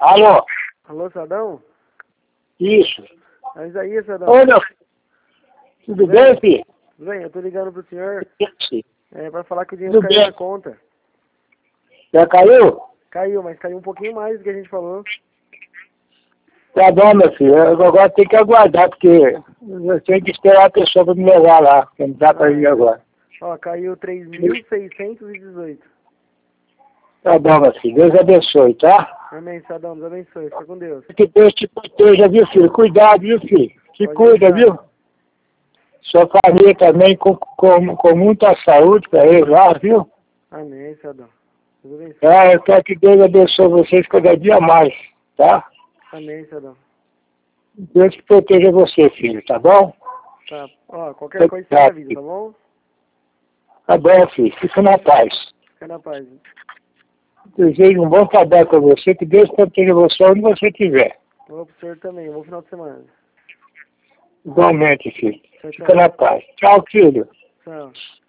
Alô? Alô, Sadão? Isso. É Isaías, Sadão. Ô, meu filho. Tudo bem, filho? Tudo bem, eu tô ligando pro senhor Sim. pra falar que o dinheiro Tudo caiu bem. na conta. Já caiu? Caiu, mas caiu um pouquinho mais do que a gente falou. Tá bom, meu filho. Eu agora tenho que aguardar, porque eu tenho que esperar a pessoa pra me levar lá, porque não dá pra ir agora. Ó, caiu 3.618. Tá bom, meu filho. Deus abençoe, tá? Amém, Sadão. Deus abençoe. Fica com Deus. Que Deus te proteja, viu, filho? Cuidado, viu, filho? Se Pode cuida, deixar. viu? Sua família também com muita saúde pra eles lá, viu? Amém, Sadão. Deus abençoe. É, eu quero que Deus abençoe vocês cada dia mais, tá? Amém, Sadão. Deus que proteja você, filho, tá bom? Tá. Ó, qualquer coisa você me avisa, tá bom? Tá bom, filho. Fica na paz. Fica na paz. Desejo um bom trabalho pra você, que Deus proteja você onde você estiver. Eu vou pro senhor também. Um bom final de semana. Igualmente, filho. Tchau, Fica tchau. na paz. Tchau, filho. Tchau.